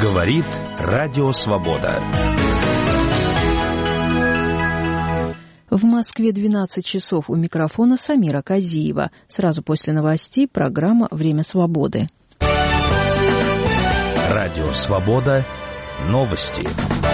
Говорит Радио Свобода. В Москве 12 часов. У микрофона Самира Казиева. Сразу после новостей программа «Время свободы». Радио Свобода. Новости.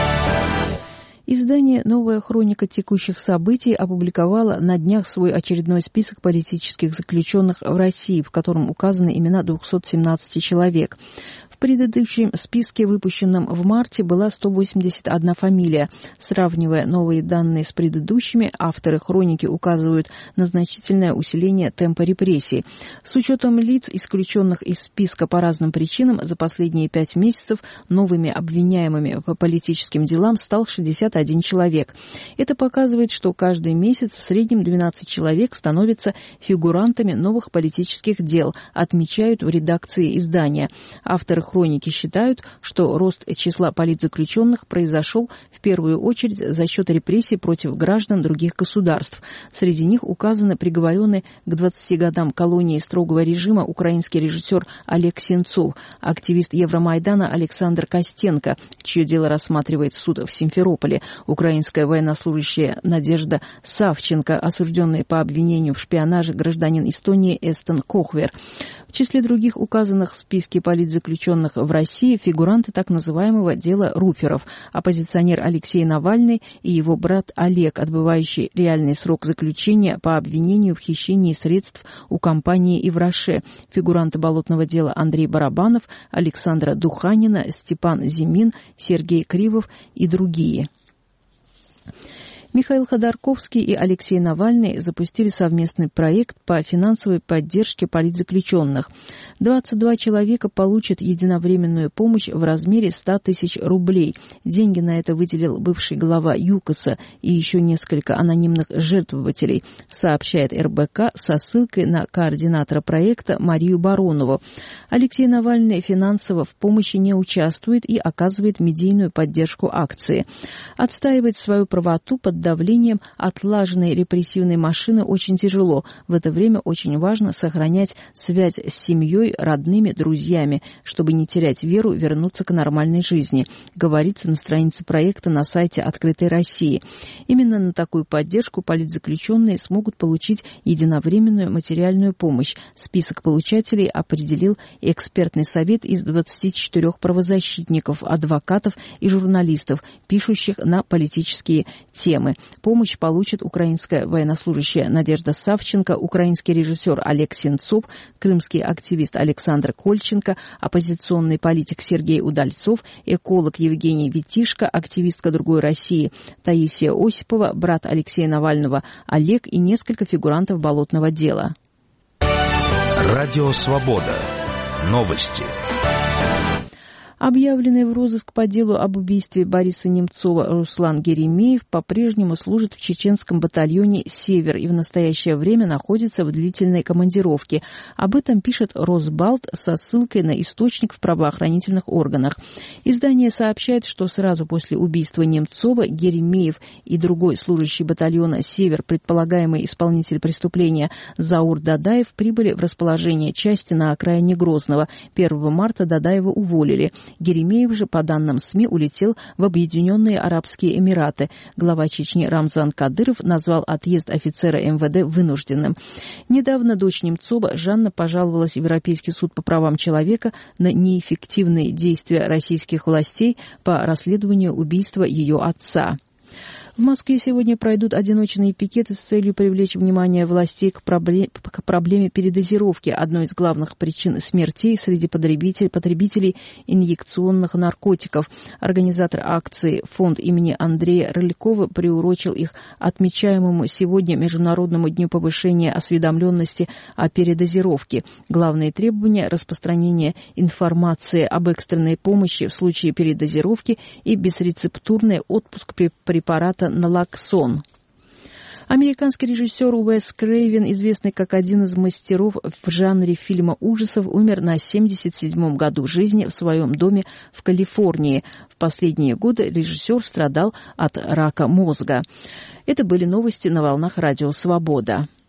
Издание «Новая хроника текущих событий» опубликовало на днях свой очередной список политических заключенных в России, в котором указаны имена 217 человек. В предыдущем списке, выпущенном в марте, была 181 фамилия. Сравнивая новые данные с предыдущими, авторы хроники указывают на значительное усиление темпа репрессий. С учетом лиц, исключенных из списка по разным причинам, за последние 5 месяцев новыми обвиняемыми по политическим делам стал 61 человек. Это показывает, что каждый месяц в среднем 12 человек становятся фигурантами новых политических дел, отмечают в редакции издания. Авторы хроники считают, что рост числа политзаключенных произошел в первую очередь за счет репрессий против граждан других государств. Среди них указаны приговоренный к 20 годам колонии строгого режима украинский режиссер Олег Сенцов, активист Евромайдана Александр Костенко, чье дело рассматривает суд в Симферополе, украинская военнослужащая Надежда Савченко, осужденная по обвинению в шпионаже гражданин Эстонии Эстон Кохвер. В числе других указанных в списке политзаключенных в России фигуранты так называемого дела Руферов, оппозиционер Алексей Навальный и его брат Олег, отбывающий реальный срок заключения по обвинению в хищении средств у компании «Ивраше», фигуранты болотного дела Андрей Барабанов, Александра Духанина, Степан Зимин, Сергей Кривов и другие. Михаил Ходорковский и Алексей Навальный запустили совместный проект по финансовой поддержке политзаключенных. 22 человека получат единовременную помощь в размере 100 тысяч рублей. Деньги на это выделил бывший глава ЮКОСа и еще несколько анонимных жертвователей, сообщает РБК со ссылкой на координатора проекта Марию Баронову. Алексей Навальный финансово в помощи не участвует и оказывает медийную поддержку акции. Отстаивать свою правоту под давлением отлаженной репрессивной машины очень тяжело. В это время очень важно сохранять связь с семьей, родными, друзьями, чтобы не терять веру вернуться к нормальной жизни, говорится на странице проекта на сайте «Открытой России». Именно на такую поддержку политзаключенные смогут получить единовременную материальную помощь. Список получателей определил экспертный совет из 24 правозащитников, адвокатов и журналистов, пишущих на политические темы. Помощь получат украинская военнослужащая Надежда Савченко, украинский режиссер Олег Сенцов, крымский активист Александр Кольченко, оппозиционный политик Сергей Удальцов, эколог Евгений Витишко, активистка «Другой России» Таисия Осипова, брат Алексея Навального Олег и несколько фигурантов болотного дела. Радио Свобода. Новости. Объявленный в розыск по делу об убийстве Бориса Немцова Руслан Геремеев по-прежнему служит в чеченском батальоне «Север» и в настоящее время находится в длительной командировке. Об этом пишет Росбалт со ссылкой на источник в правоохранительных органах. Издание сообщает, что сразу после убийства Немцова Геремеев и другой служащий батальона «Север», предполагаемый исполнитель преступления Заур Дадаев, прибыли в расположение части на окраине Грозного. 1 марта Дадаева уволили. Геремеев же, по данным СМИ, улетел в Объединенные Арабские Эмираты. Глава Чечни Рамзан Кадыров назвал отъезд офицера МВД вынужденным. Недавно дочь Немцова Жанна пожаловалась в Европейский суд по правам человека на неэффективные действия российских властей по расследованию убийства ее отца. В Москве сегодня пройдут одиночные пикеты с целью привлечь внимание властей к проблеме передозировки, одной из главных причин смертей среди потребителей инъекционных наркотиков. Организатор акции «Фонд имени Андрея Рылькова» приурочил их отмечаемому сегодня Международному дню повышения осведомленности о передозировке. Главные требования – распространение информации об экстренной помощи в случае передозировки и безрецептурный отпуск препарата налоксон. Американский режиссер Уэс Крейвен, известный как один из мастеров в жанре фильма ужасов, умер на 77-м году жизни в своем доме в Калифорнии. В последние годы режиссер страдал от рака мозга. Это были новости на волнах Радио Свобода.